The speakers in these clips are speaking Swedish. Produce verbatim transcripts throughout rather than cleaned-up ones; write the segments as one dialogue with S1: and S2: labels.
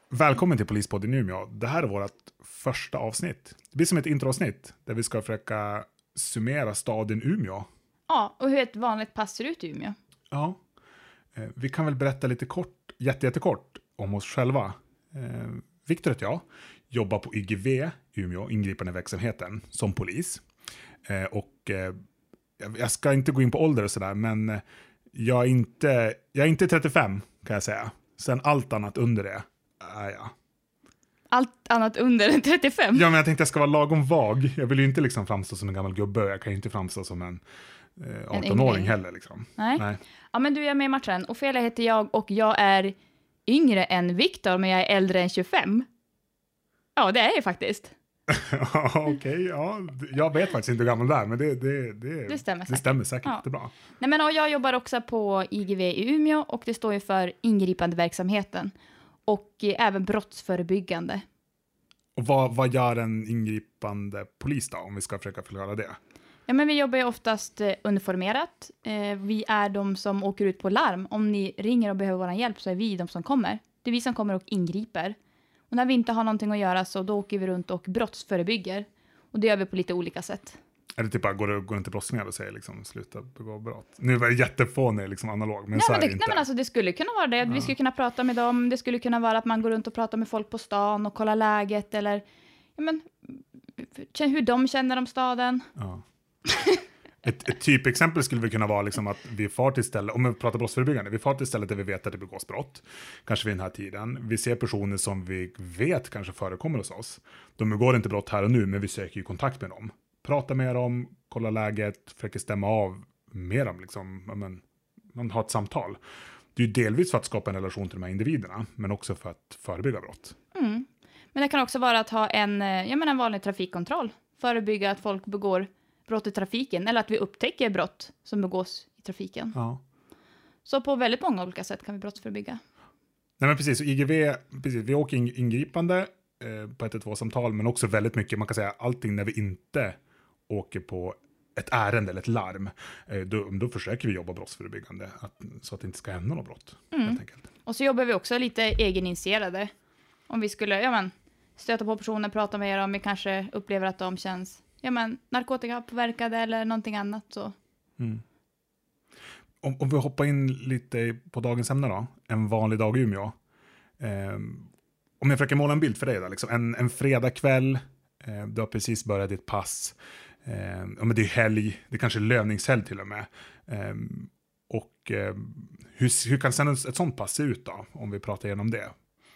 S1: Välkommen till Polispodden Umeå. Det här är vårt första avsnitt. Det blir som ett introavsnitt där vi ska försöka summera staden Umeå.
S2: Ja, och hur ett vanligt pass ser ut i Umeå.
S1: Ja, eh, vi kan väl berätta lite kort, jätte, jättekort om oss själva. Eh, Viktor heter jag, jobbar på Y G V Umeå, ingripande verksamheten, som polis. Eh, och eh, jag ska inte gå in på ålder och sådär, men eh, jag, är inte, jag är inte trettiofem kan jag säga. Sen allt annat under det är jag.
S2: Allt annat under än trettiofem?
S1: Ja, men jag tänkte jag ska vara lagom vag. Jag vill ju inte liksom framstå som en gammal gubbe. Jag kan ju inte framstå som en eh, arton-åring heller. Liksom.
S2: Nej.
S1: Nej.
S2: Ja, men du är med i matchen. Ofelia heter jag och jag är yngre än Viktor, men jag är äldre än tjugofem. Ja, det är jag faktiskt.
S1: Okej, okay, ja. Jag vet faktiskt inte hur gammal det är, men det, det, det,
S2: det stämmer säkert.
S1: Det stämmer säkert.
S2: Ja.
S1: Det är bra.
S2: Nej, men, och jag jobbar också på I G V i Umeå och det står ju för ingripande verksamheten. Och eh, även brottsförebyggande.
S1: Och vad, vad gör en ingripande polis då, om vi ska försöka förklara det?
S2: Ja, men vi jobbar ju oftast eh, uniformerat. Eh, vi är de som åker ut på larm. Om ni ringer och behöver vår hjälp så är vi de som kommer. Det är vi som kommer och ingriper. Och när vi inte har någonting att göra så då åker vi runt och brottsförebygger. Och det gör vi på lite olika sätt.
S1: Är det typ bara, går du går inte brottslingar och säger liksom, sluta begå brott? Nu var det jättefånig liksom analog, men
S2: nej,
S1: så
S2: men
S1: är
S2: det,
S1: det inte.
S2: Nej, men alltså det skulle kunna vara det. Ja. Vi skulle kunna prata med dem. Det skulle kunna vara att man går runt och pratar med folk på stan och kollar läget. Eller ja, men, hur de känner om staden.
S1: Ja. Ett, ett typexempel skulle vi kunna vara liksom att vi far till stället, om vi pratar brottsförebyggande, vi far till stället där vi vet att det begås brott, kanske vid den här tiden. Vi ser personer som vi vet kanske förekommer hos oss. De begår inte brott här och nu, men vi söker ju kontakt med dem. Prata med dem, kolla läget, försöker stämma av med dem. Liksom. Men, man har ett samtal. Det är ju delvis för att skapa en relation till de här individerna, men också för att förebygga brott.
S2: Mm. Men det kan också vara att ha en, jag menar, en vanlig trafikkontroll. Förebygga att folk begår brott i trafiken, eller att vi upptäcker brott som begås i trafiken.
S1: Ja.
S2: Så på väldigt många olika sätt kan vi brottsförebygga.
S1: Nej, men precis, I G V, precis, vi åker ingripande eh, på ett ett två-samtal, men också väldigt mycket, man kan säga allting när vi inte åker på ett ärende eller ett larm, eh, då, då försöker vi jobba brottsförebyggande, att, så att det inte ska hända något brott.
S2: Mm.
S1: Helt enkelt. Och
S2: så jobbar vi också lite egeninitierade. Om vi skulle ja, men, stöta på personer, prata med dem, vi kanske upplever att de känns ja, men, narkotikapåverkade eller någonting annat. Så.
S1: Mm. Om, om vi hoppar in lite på dagens ämne då. En vanlig dag i Umeå. Eh, om jag försöker måla en bild för dig då. Liksom. En, en fredagkväll. Eh, du har precis börjat ditt pass. Eh, ja, men det är helg. Det är kanske lövningshelg till och med. Eh, och eh, hur, hur kan sen ett sånt pass se ut då? Om vi pratar igenom det.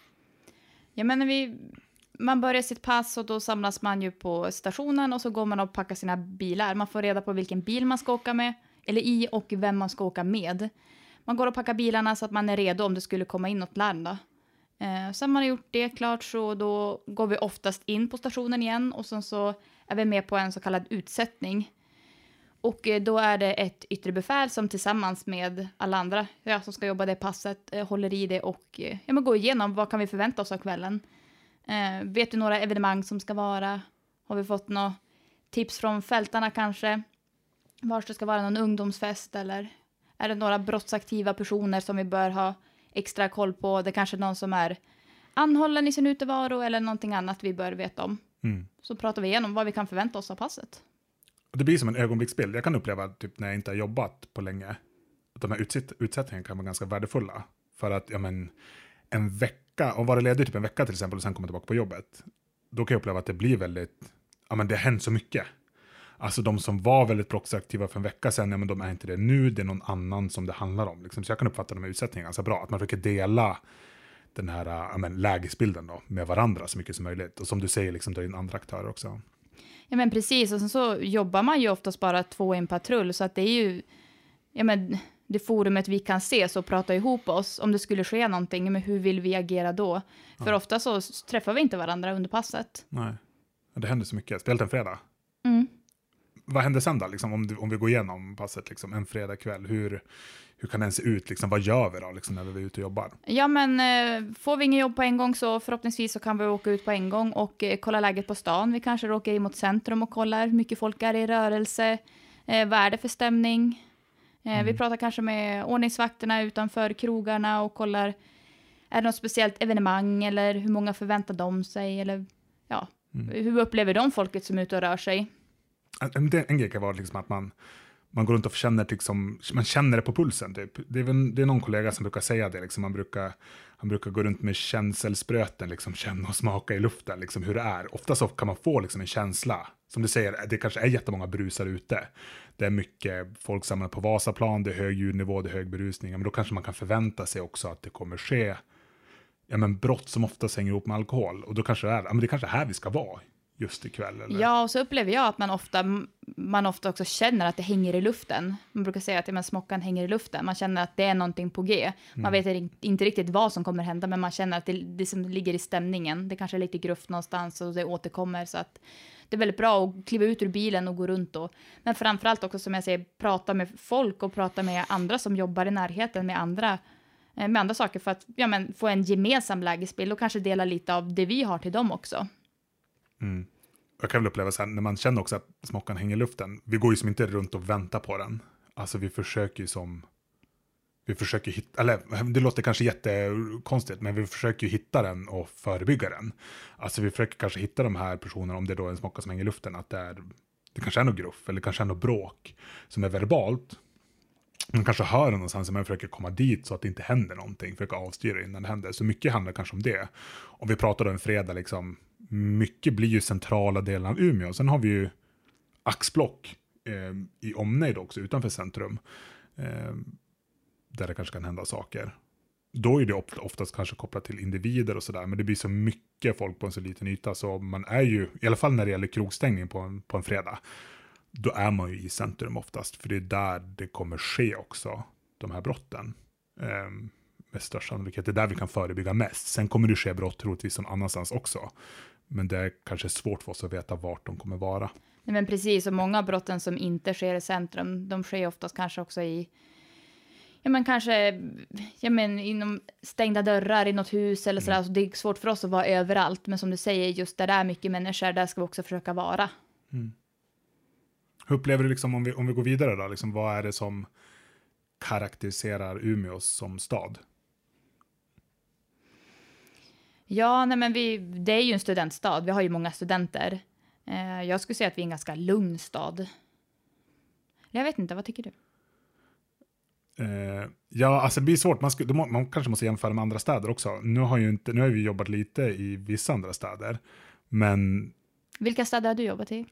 S2: Ja, men när vi... Man börjar sitt pass och då samlas man ju på stationen och så går man och packar sina bilar. Man får reda på vilken bil man ska åka med, eller i och vem man ska åka med. Man går och packar bilarna så att man är redo om det skulle komma in något larm då. Eh, sen man har gjort det klart så då går vi oftast in på stationen igen och sen så är vi med på en så kallad utsättning. Och eh, då är det ett yttre befäl som tillsammans med alla andra ja, som ska jobba det passet eh, håller i det och eh, ja, men går igenom vad kan vi förvänta oss av kvällen. Eh, vet du några evenemang som ska vara? Har vi fått några tips från fältarna kanske? Var det ska vara någon ungdomsfest eller är det några brottsaktiva personer som vi bör ha extra koll på? Det kanske är någon som är anhållen i sin utevaro eller någonting annat vi bör veta om. Mm. Så pratar vi igenom vad vi kan förvänta oss av passet.
S1: Det blir som en ögonblicksbild. Jag kan uppleva typ när jag inte har jobbat på länge att de här utsätt- utsättningarna kan vara ganska värdefulla. För att ja, men, en vecka, och vara ledig typ en vecka till exempel och sen komma tillbaka på jobbet, då kan jag uppleva att det blir väldigt, ja men det har hänt så mycket. Alltså de som var väldigt brottsaktiva för en vecka sedan, ja men de är inte det nu, det är någon annan som det handlar om. Liksom. Så jag kan uppfatta de här utsättningarna ganska bra, att man försöker dela den här ja, men, lägesbilden då, med varandra så mycket som möjligt. Och som du säger, liksom, dra in andra aktörer också.
S2: Ja men precis, och sen så jobbar man ju oftast bara två i en patrull, så att det är ju, ja men det forumet vi kan se så prata ihop oss om det skulle ske någonting, men hur vill vi agera då? Ja. För ofta så träffar vi inte varandra under passet.
S1: Nej, det händer så mycket. Spelat en fredag.
S2: Mm.
S1: Vad händer sen då, liksom, om, du, om vi går igenom passet liksom, en fredag kväll? Hur, hur kan den se ut? Liksom, vad gör vi då liksom, när vi är ute och jobbar?
S2: Ja, men eh, får vi ingen jobb på en gång så förhoppningsvis så kan vi åka ut på en gång och eh, kolla läget på stan. Vi kanske åker in mot centrum och kollar hur mycket folk är i rörelse. Eh, vad är det för stämning? Eh, mm. Vi pratar kanske med ordningsvakterna utanför krogarna och kollar, är det något speciellt evenemang eller hur många förväntar de sig? Eller ja, mm. hur upplever de folket som är ute och rör sig?
S1: En, en grej kan vara liksom att man, man går runt och känner, liksom, man känner det på pulsen. Typ. Det, är väl, det är någon kollega som brukar säga det. Liksom. Man brukar, han brukar gå runt med känselspröten, liksom, känna och smaka i luften liksom, hur det är. Ofta så kan man få liksom, en känsla. Som du säger, det kanske är jättemånga brusar ute. Det är mycket folk samlar på Vasaplan, det är hög ljudnivå, det är hög berusning. Men då kanske man kan förvänta sig också att det kommer ske ja, men brott som ofta hänger ihop med alkohol. Och då kanske det är, ja, men det kanske är här vi ska vara just ikväll. Eller?
S2: Ja, och så upplever jag att man ofta, man ofta också känner att det hänger i luften. Man brukar säga att ja, men smockan hänger i luften. Man känner att det är någonting på G. Man mm. vet inte riktigt vad som kommer hända, men man känner att det, det som ligger i stämningen. Det kanske är lite gruft någonstans och det återkommer, så att det är väldigt bra att kliva ut ur bilen och gå runt då. Men framförallt också, som jag säger, prata med folk och prata med andra som jobbar i närheten med andra, med andra saker för att ja, men, få en gemensam lägesbild och kanske dela lite av det vi har till dem också.
S1: Mm. Jag kan väl uppleva så här, när man känner också att smockan hänger i luften. Vi går ju som inte runt och väntar på den. Alltså vi försöker ju som... Vi försöker hitta... Eller det låter kanske jättekonstigt, men vi försöker ju hitta den och förebygga den. Alltså vi försöker kanske hitta de här personerna, om det då är en smocka som hänger i luften, att det, är, det kanske är något gruff eller kanske är något bråk som är verbalt. Man kanske hör den någonstans, men man försöker komma dit så att det inte händer någonting. Försöker avstyra innan det händer. Så mycket handlar kanske om det. Om vi pratar då en fredag, liksom, mycket blir ju centrala delen av Umeå. Sen har vi ju axblock eh, i omnejd också, utanför centrum. Eh, där det kanske kan hända saker. Då är det oftast kanske kopplat till individer och sådär. Men det blir så mycket folk på en så liten yta. Så man är ju, i alla fall när det gäller krogstängning på en, på en fredag, då är man ju i centrum oftast. För det är där det kommer ske också, de här brotten. Eh, med största sannolikhet. Det är där vi kan förebygga mest. Sen kommer det ske brott troligtvis någon annanstans också. Men det är kanske svårt för oss att veta vart de kommer vara.
S2: Nej, men precis, och många av brotten som inte sker i centrum, de sker oftast kanske också i, ja men kanske, ja men inom stängda dörrar i något hus eller sådär. Mm. Så det är svårt för oss att vara överallt. Men som du säger, just där det är mycket människor, där ska vi också försöka vara.
S1: Mm. Hur upplever du liksom, om vi, om vi går vidare då, liksom, vad är det som karaktäriserar Umeå som stad?
S2: Ja, nej men vi, det är ju en studentstad. Vi har ju många studenter. Eh, jag skulle säga att vi är en ganska lugn stad. Jag vet inte, vad tycker du?
S1: Eh, ja, alltså det blir svårt. Man, ska, man kanske måste jämföra med andra städer också. Nu har, ju inte, nu har vi jobbat lite i vissa andra städer. Men...
S2: Vilka städer har du jobbat i?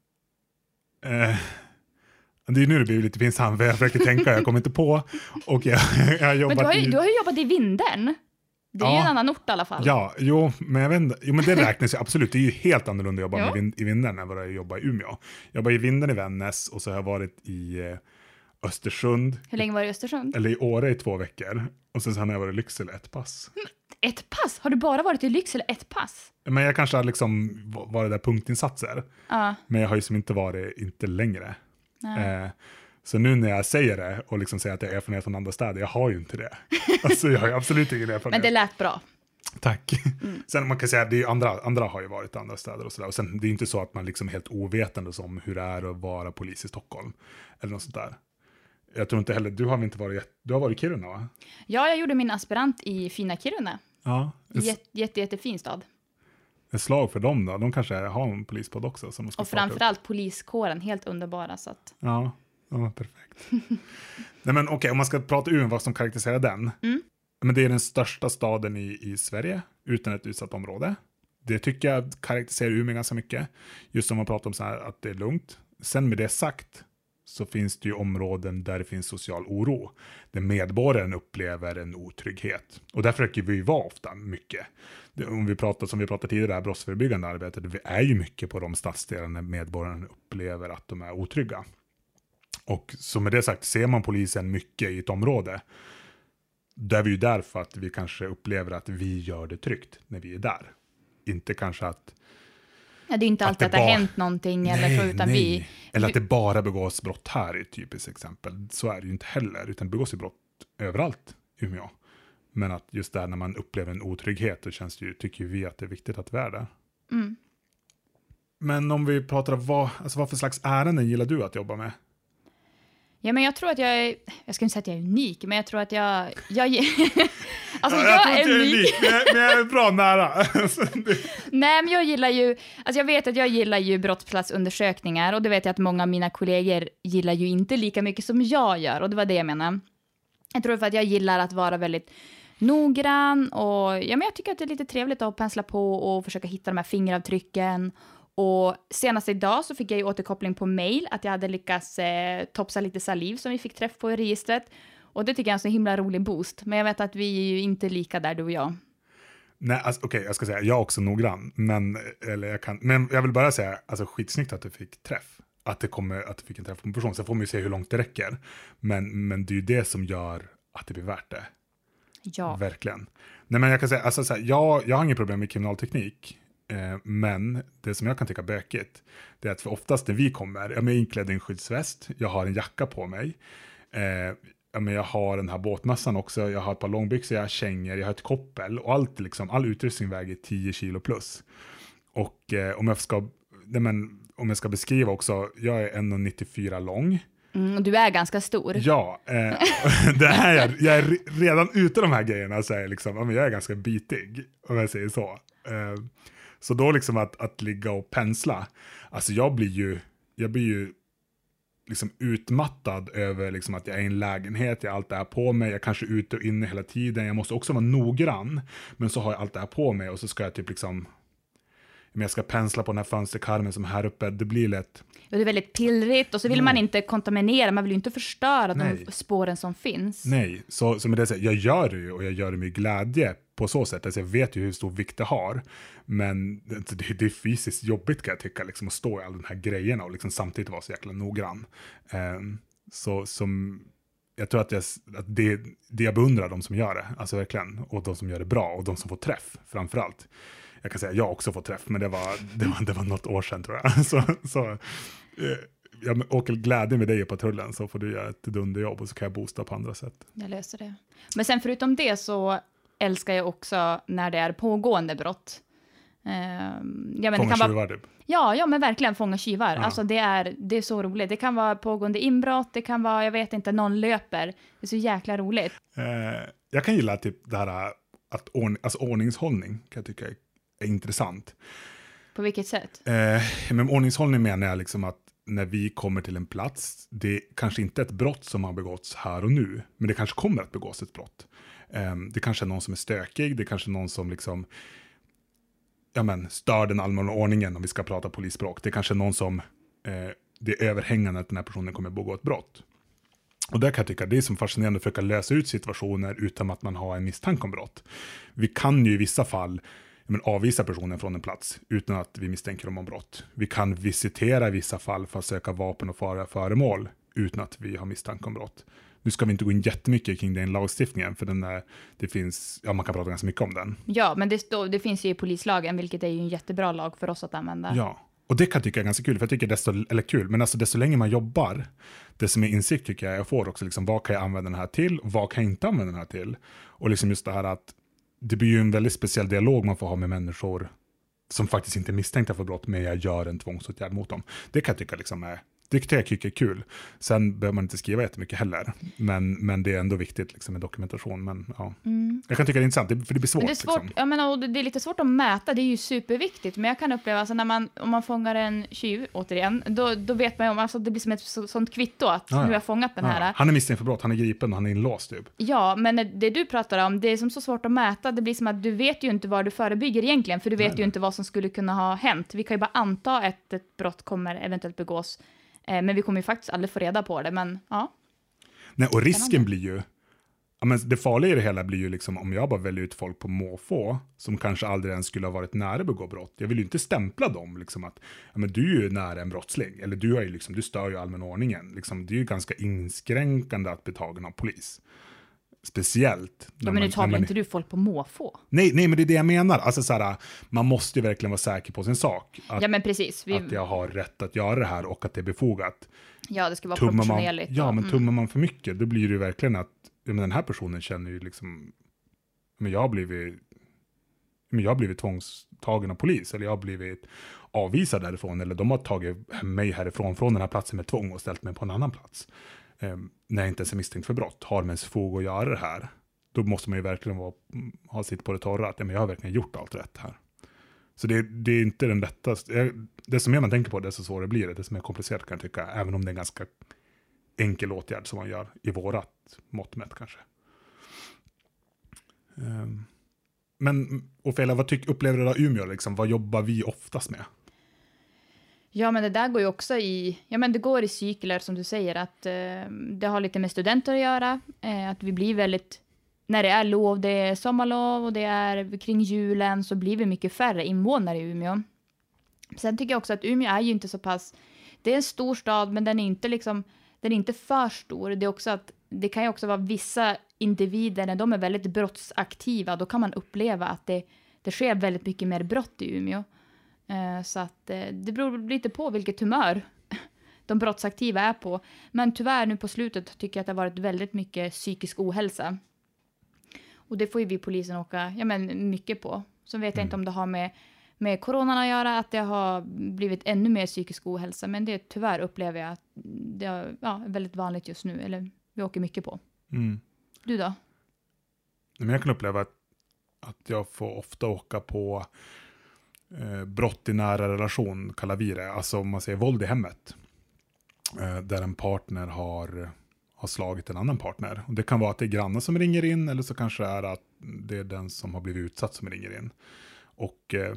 S1: Eh, det är nu det blir lite pinsamt, för jag försöker tänka, jag kommer inte på. Och jag, jag har jobbat
S2: men du har, ju,
S1: i...
S2: du har ju jobbat i Vindeln. Det är ja, ju en annan ort i alla fall.
S1: Ja, jo, men jag vet inte, jo, men det räknas ju absolut. Det är ju helt annorlunda att jobba med vind, i Vindeln än vad jag jobbar i Umeå. Jag jobbar i Vindeln i Vännäs och så har jag varit i eh, Östersund.
S2: Hur länge var du i Östersund?
S1: Eller i Åre i två veckor. Och sen så har jag varit i Lycksele ett pass.
S2: Ett pass? Har du bara varit i Lycksele ett pass?
S1: Men jag kanske har liksom varit där punktinsatser.
S2: Ja.
S1: Men jag har ju som inte varit inte längre. Eh, så nu när jag säger det och liksom säger att jag är erfarenhet från andra städer, jag har ju inte det. Alltså jag har ju absolut ingen erfarenhet.
S2: Men det lät bra.
S1: Tack. Mm. Sen man kan säga att det är andra, andra har ju varit i andra städer och sådär. Och sen det är inte så att man liksom är helt ovetande om hur det är att vara polis i Stockholm. Eller något sånt där. Jag tror inte heller, du har väl inte varit, du har varit i Kiruna, va?
S2: Ja, jag gjorde min aspirant i fina Kiruna.
S1: Ja.
S2: Jätte, jätte, jättefin stad.
S1: Ett slag för dem då, de kanske har en polispodd också. Som
S2: och framförallt poliskåren, helt underbara. Så att...
S1: Ja, ja, perfekt. Nej men okej, okay, om man ska prata Umeå, vad som karaktäriserar den.
S2: Mm.
S1: Men det är den största staden i, i Sverige, utan ett utsatt område. Det tycker jag karaktäriserar Umeå ganska mycket. Just som man pratar om så här, att det är lugnt. Sen med det sagt, så finns det ju områden där det finns social oro. Där medborgaren upplever en otrygghet. Och där försöker vi vara ofta mycket. Det, om vi pratar, som vi pratade tidigare, det här brottsförebyggande arbetet. Vi är ju mycket på de stadsdelar när medborgaren upplever att de är otrygga. Och så med det sagt, ser man polisen mycket i ett område. Där är vi ju där för att vi kanske upplever att vi gör det tryggt när vi är där. Inte kanske att...
S2: Ja, det är inte alltid att det, att det bara, har hänt någonting.
S1: Nej,
S2: eller så, utan
S1: nej.
S2: Vi,
S1: eller att det bara begås brott här är ett typiskt exempel. Så är det ju inte heller. Utan det begås ju brott överallt i Umeå. Men att just där när man upplever en otrygghet, då känns det ju, tycker vi att det är viktigt att vi är där.
S2: Mm.
S1: Men om vi pratar om vad, alltså vad för slags ärenden gillar du att jobba med?
S2: Ja, men jag tror att jag är, jag ska inte säga att jag är unik, men jag tror att jag, jag alltså
S1: ja,
S2: jag,
S1: jag
S2: är unik.
S1: unik men, jag, men jag är bra nära.
S2: Nej, men jag gillar ju, alltså jag vet att jag gillar ju brottsplatsundersökningar, och det vet jag att många av mina kollegor gillar ju inte lika mycket som jag gör, och det var det jag menade. Jag tror för att jag gillar att vara väldigt noggrann, och ja, men jag tycker att det är lite trevligt att pensla på och försöka hitta de här fingeravtrycken. Och senast idag så fick jag ju återkoppling på mail att jag hade lyckats eh, topsa lite saliv som vi fick träff på i registret. Och det tycker jag är en så himla rolig boost. Men jag vet att vi är ju inte lika där, du och jag.
S1: Nej, alltså, okej, okay, jag ska säga, jag är också noggrann. Men, eller jag kan, men jag vill bara säga, alltså skitsnyggt att du fick träff. Att, det kommer, att du fick en träff på en person. Så får man ju se hur långt det räcker. Men, men det är ju det som gör att det blir värt det.
S2: Ja.
S1: Verkligen. Nej, men jag kan säga, alltså, så här, jag, jag har inget problem med kriminalteknik. Eh, men det som jag kan tycka bökigt, det är att för oftast när vi kommer, jag är inklädd i en skyddsväst, jag har en jacka på mig. Eh, ja, men jag har den här båtmassan också, jag har ett par långbyxor, jag har kängor, jag har ett koppel. Och allt, liksom, all utrustning väger tio kilo plus. Och eh, om, jag ska, nej, men, om jag ska beskriva också, jag är en komma nittiofyra lång.
S2: Mm, du är ganska stor.
S1: Ja, eh, det här är, jag är redan ute de här grejerna så är jag, liksom, ja, men jag är ganska bitig, om jag säger så. Eh, så då liksom att, att ligga och pensla, alltså jag blir ju, jag blir ju liksom utmattad över liksom att jag är i en lägenhet, jag har allt det här på mig, jag kanske är ute och inne hela tiden, jag måste också vara noggrann, men så har jag allt det här på mig och så ska jag typ liksom, men jag ska pensla på den här fönsterkarmen som är här uppe, det blir lätt.
S2: Det är väldigt pillrigt, och så vill mm. man inte kontaminera, man vill ju inte förstöra
S1: Nej.
S2: de spåren som finns.
S1: Nej, så, så med det så jag gör det ju, och jag gör det med glädje på så sätt. Alltså jag vet ju hur stor vikt det har, men det, det är fysiskt jobbigt kan jag tycka, liksom, att stå i alla de här grejerna och liksom samtidigt vara så jäkla noggrann. Um, så som, jag tror att, jag, att det, det jag beundrar de som gör det, alltså verkligen, och de som gör det bra, och de som får träff framförallt. Jag kan säga att jag också får träff, men det var, det var, det var något år sedan tror jag. Så, så jag åker glädje med dig på tullen, så får du göra ett dunderjobb och så kan jag boosta på andra sätt.
S2: Jag löser det. Men sen förutom det så älskar jag också när det är pågående brott. Uh, ja, men
S1: fånga
S2: det kan
S1: tjuvar
S2: vara,
S1: typ.
S2: Ja, ja, men verkligen fånga tjuvar.
S1: Ja.
S2: Alltså det är, det är så roligt. Det kan vara pågående inbrott, det kan vara, jag vet inte, någon löper. Det är så jäkla roligt.
S1: Uh, jag kan gilla typ det här att ordning, alltså ordningshållning kan jag tycka är, är intressant.
S2: På vilket sätt?
S1: Uh, men ordningshållning menar jag liksom att när vi kommer till en plats, det är kanske inte ett brott som har begåtts här och nu, men det kanske kommer att begås ett brott. Um, det kanske är någon som är stökig, det kanske är någon som liksom ja, men, stör den allmänna ordningen om vi ska prata polisspråk. Det kanske är någon som eh, det är överhängande att den här personen kommer att begå ett brott. Och där kan jag tycka det är som fascinerande att försöka lösa ut situationer utan att man har en misstanke om brott. Vi kan ju i vissa fall men, avvisa personen från en plats utan att vi misstänker dem om brott. Vi kan visitera i vissa fall för att söka vapen och fara föremål utan att vi har misstanke om brott. Nu ska vi inte gå in jättemycket kring den lagstiftningen, för den är, det finns, ja, man kan prata ganska mycket om den.
S2: Ja, men det, stå, det finns ju i polislagen, vilket är ju en jättebra lag för oss att använda.
S1: Ja, och det kan jag tycka är ganska kul, för jag tycker desto, eller kul, men alltså desto längre man jobbar, desto mer insikt tycker jag jag får också, liksom, vad kan jag använda den här till, vad kan jag inte använda den här till? Och liksom just det här att det blir ju en väldigt speciell dialog man får ha med människor som faktiskt inte är misstänkta för brott, men jag gör en tvångsåtgärd mot dem. Det kan jag tycka liksom är Det tycker jag är kul. Sen behöver man inte skriva jättemycket heller. Men, men det är ändå viktigt liksom, med dokumentation. Men, ja. mm. Jag kan tycka det är intressant, för det blir svårt.
S2: Det är, svårt
S1: liksom.
S2: jag menar, det är lite svårt att mäta, det är ju superviktigt. Men jag kan uppleva, alltså, när man, om man fångar en tjuv, återigen, då, då vet man ju om, alltså, det blir som ett så, sånt kvitto att ja, ja. nu har jag fångat den ja. här.
S1: Han är misstänkt för brott, han är gripen och han är inlåst typ.
S2: Ja, men det du pratar om, det är som så svårt att mäta. Det blir som att du vet ju inte vad du förebygger egentligen, för du vet nej, ju nej. inte vad som skulle kunna ha hänt. Vi kan ju bara anta att ett brott kommer eventuellt begås. Men vi kommer ju faktiskt aldrig få reda på det, men ja.
S1: Nej, och risken blir ju, ja, men det farliga i det hela blir ju liksom om jag bara väljer ut folk på måfå som kanske aldrig ens skulle ha varit nära begå brott. Jag vill ju inte stämpla dem liksom att ja, men du är ju nära en brottsling, eller du är ju liksom, du stör ju allmän ordningen. Liksom, det är ju ganska inskränkande att bli tagen av polis. Speciellt.
S2: Ja, men nu tar man, inte du folk på måfå?
S1: Nej, nej, men det är det jag menar. Alltså så här, man måste ju verkligen vara säker på sin sak. Att,
S2: ja, men precis. Vi...
S1: att jag har rätt att göra det här och att det är befogat.
S2: Ja, det ska vara
S1: tummar
S2: proportionerligt.
S1: Man, ja, men tummar mm. man för mycket, då blir det ju verkligen att ja, men den här personen känner ju liksom, men jag har blivit, men jag har blivit tvångstagen av polis, eller jag har blivit avvisad därifrån, eller de har tagit mig härifrån från den här platsen med tvång och ställt mig på en annan plats. eh, när jag inte ens är misstänkt för brott, har med ens fog att göra det här, då måste man ju verkligen vara, ha sitt på det torra, att ja, men jag har verkligen gjort allt rätt här. Så det, det är inte den lättaste, det som mer man tänker på, det så svårare blir det, det som är komplicerat kan jag tycka, även om det är en ganska enkel åtgärd som man gör i vårat mått mätt kanske. Um, men Ofelia, vad tyck, upplever du av Umeå? Liksom? Vad jobbar vi oftast med?
S2: Ja, men det där går ju också i, ja men det går i cykler som du säger, att eh, det har lite med studenter att göra, eh, att vi blir väldigt, när det är lov, det är sommarlov och det är kring julen, så blir vi mycket färre invånare i Umeå. Sen tycker jag också att Umeå är ju inte så pass, det är en stor stad, men den är inte liksom, den är inte för stor. Det är också att, det kan ju också vara vissa individer, när de är väldigt brottsaktiva, då kan man uppleva att det, det sker väldigt mycket mer brott i Umeå. Eh, så att eh, det beror lite på vilket humör de brottsaktiva är på. Men tyvärr nu på slutet tycker jag att det har varit väldigt mycket psykisk ohälsa. Och det får ju vi polisen åka ja, men mycket på. Så vet jag mm. inte om det har med, med coronan att göra, att det har blivit ännu mer psykisk ohälsa. Men det tyvärr upplever jag att det är ja, väldigt vanligt just nu. Eller vi åker mycket på. Mm. Du då?
S1: Men jag kan uppleva att, att jag får ofta åka på eh, brott i nära relation, kallar vi det. Alltså om man säger våld i hemmet. Eh, där en partner har... har slagit en annan partner. Och det kan vara att det är grannar som ringer in, eller så kanske det är att det är den som har blivit utsatt som ringer in. Och eh,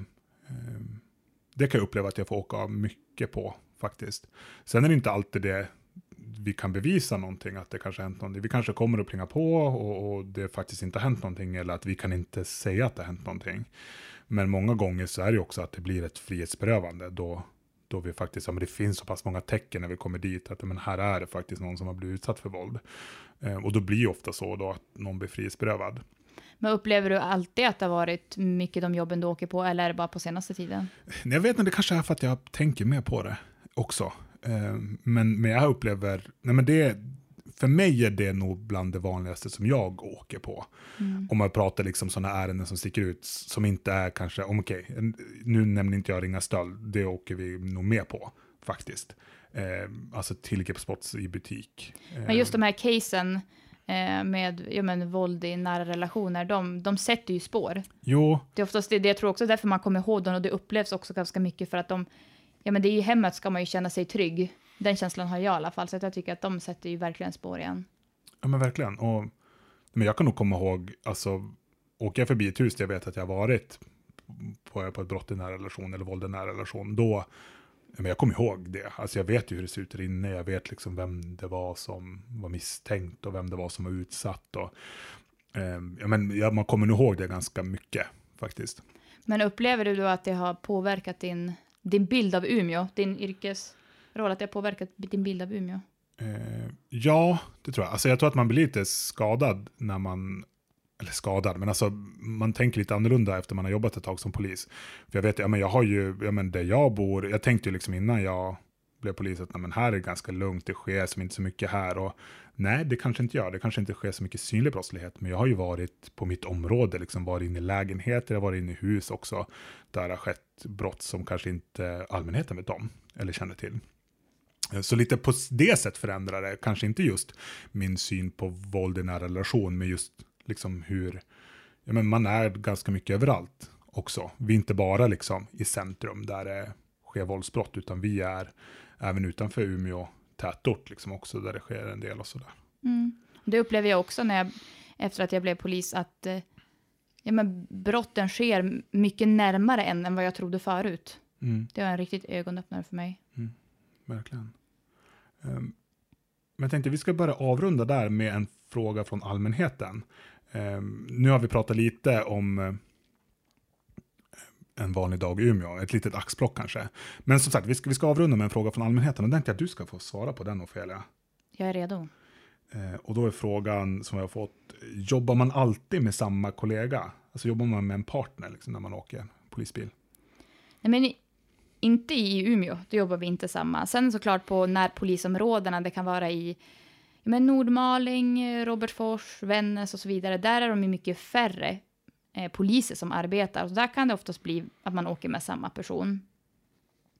S1: det kan jag uppleva att jag får åka mycket på faktiskt. Sen är det inte alltid det vi kan bevisa någonting, att det kanske har hänt någonting. Vi kanske kommer att plinga på och, och det faktiskt inte har hänt någonting, eller att vi kan inte säga att det har hänt någonting. Men många gånger så är det också att det blir ett frihetsberövande då då vi faktiskt, ja, men det finns så pass många tecken när vi kommer dit att men här är det faktiskt någon som har blivit utsatt för våld. Eh, och då blir det ofta så då att någon blir frihetsberövad.
S2: Men upplever du alltid att det har varit mycket de jobben du åker på, eller är det bara på senaste tiden?
S1: Jag vet inte, det kanske är för att jag tänker mer på det också. Eh, men, men jag upplever, nej men det för mig är det nog bland det vanligaste som jag åker på. Mm. Om man pratar liksom sådana ärenden som sticker ut, som inte är kanske, om okej, okay, nu nämner inte jag ringa stöld, det åker vi nog med på faktiskt. Eh, alltså tillgreppsbrott i butik. Eh.
S2: Men just de här casen eh, med ja, men, våld i nära relationer, de, de sätter ju spår.
S1: Jo.
S2: Det är oftast det, det jag tror också därför man kommer ihåg dem, och det upplevs också ganska mycket för att de, ja men det är i hemmet ska man ju känna sig trygg. Den känslan har jag i alla fall, så att jag tycker att de sätter ju verkligen spår igen.
S1: Ja men verkligen, och, men jag kan nog komma ihåg, alltså åker jag förbi ett hus där jag vet att jag har varit på, på ett brott i nära relation eller våld i nära relation, då, men jag kommer ihåg det. Alltså jag vet ju hur det ser ut där inne, jag vet liksom vem det var som var misstänkt och vem det var som var utsatt. Och, eh, ja, men ja, man kommer nog ihåg det ganska mycket faktiskt.
S2: Men upplever du då att det har påverkat din, din bild av Umeå, din yrkes... roll att det har påverkat din bild av Umeå?
S1: Eh, ja, det tror jag. Alltså jag tror att man blir lite skadad när man, eller skadad, men alltså man tänker lite annorlunda efter man har jobbat ett tag som polis. För jag vet, ja men jag har ju, ja men där jag bor, jag tänkte ju liksom innan jag blev polis att nej, men här är det ganska lugnt, det sker som inte så mycket här, och nej, det kanske inte gör, det kanske inte sker så mycket synlig brottslighet, men jag har ju varit på mitt område, liksom varit inne i lägenheter, jag har varit inne i hus också, där det har skett brott som kanske inte allmänheten vet om, eller känner till. Så lite på det sätt förändrar det, kanske inte just min syn på våld i nära relation, men just liksom hur, ja men man är ganska mycket överallt också. Vi är inte bara liksom i centrum där det sker våldsbrott, utan vi är även utanför Umeå tätort liksom också, där det sker en del och sådär.
S2: Mm. Det upplever jag också när jag, efter att jag blev polis, att ja men brotten sker mycket närmare än, än vad jag trodde förut. Mm. Det var en riktigt ögonöppnare för mig.
S1: Mm. Verkligen. Um, men jag tänkte vi ska bara avrunda där med en fråga från allmänheten. Um, nu har vi pratat lite om uh, en vanlig dag i Umeå, ett litet axplock kanske. Men som sagt, vi ska, vi ska avrunda med en fråga från allmänheten, och tänkte att du ska få svara på den, Ofelia.
S2: Jag är redo.
S1: Uh, och då är frågan som jag har fått, jobbar man alltid med samma kollega? Alltså jobbar man med en partner liksom, när man åker polisbil?
S2: Nej, men inte i Umeå, då jobbar vi inte samma. Sen såklart på närpolisområdena, det kan vara i men Nordmaling, Robertsfors, Vännäs och så vidare. Där är de ju mycket färre eh, poliser som arbetar. Och där kan det oftast bli att man åker med samma person.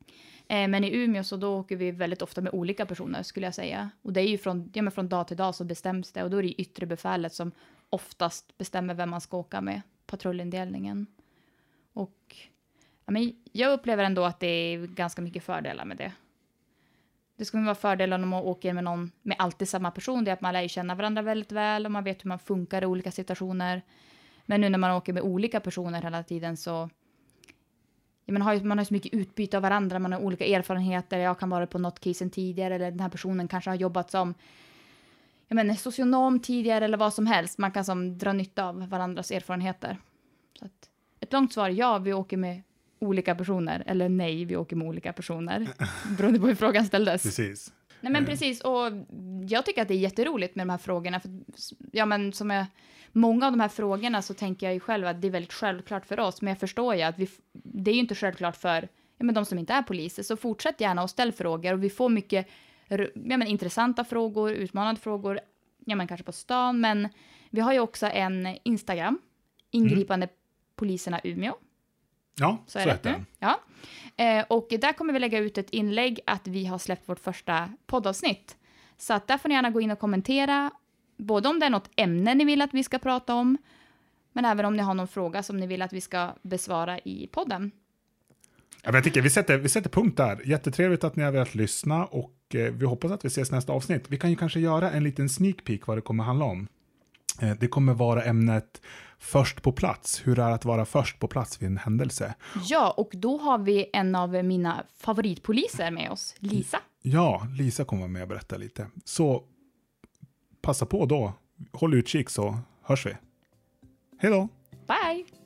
S2: Eh, men i Umeå så då åker vi väldigt ofta med olika personer skulle jag säga. Och det är ju från, ja, men från dag till dag så bestäms det. Och då är det yttre befälet som oftast bestämmer vem man ska åka med. Patrullindelningen. Och ja, men jag upplever ändå att det är ganska mycket fördelar med det. Det ska vara fördelar om man åker med någon med alltid samma person. Det är att man lär känna varandra väldigt väl och man vet hur man funkar i olika situationer. Men nu när man åker med olika personer hela tiden så ja, man, har ju, man har så mycket utbyte av varandra. Man har olika erfarenheter. Jag kan vara på något case tidigare eller den här personen kanske har jobbat som jag menar, socionom tidigare eller vad som helst. Man kan som dra nytta av varandras erfarenheter. Så att, ett långt svar, ja, vi åker med olika personer. Eller nej, vi åker med olika personer. Beroende på hur frågan ställdes.
S1: Precis.
S2: Nej, men precis. Och jag tycker att det är jätteroligt med de här frågorna. För, ja, men som jag, många av de här frågorna så tänker jag ju själv att det är väldigt självklart för oss. Men jag förstår ju att vi, det är ju inte självklart för ja, men de som inte är poliser. Så fortsätt gärna och ställ frågor. Och vi får mycket ja, men intressanta frågor, utmanande frågor. Ja, men kanske på stan. Men vi har ju också en Instagram. Ingripande mm. poliserna Umeå.
S1: Ja, så, så heter den.
S2: Ja. Eh, och där kommer vi lägga ut ett inlägg att vi har släppt vårt första poddavsnitt. Så att där får ni gärna gå in och kommentera. Både om det är något ämne ni vill att vi ska prata om. Men även om ni har någon fråga som ni vill att vi ska besvara i podden.
S1: Ja, men jag tycker vi sätter, vi sätter punkt där. Jättetrevligt att ni har velat lyssna. Och eh, vi hoppas att vi ses nästa avsnitt. Vi kan ju kanske göra en liten sneak peek vad det kommer handla om. Eh, det kommer vara ämnet först på plats. Hur är det att vara först på plats vid en händelse?
S2: Ja, och då har vi en av mina favoritpoliser med oss, Lisa.
S1: Ja, Lisa kommer med och berätta lite. Så passa på då. Håll utkik så hörs vi. Hej då!
S2: Bye!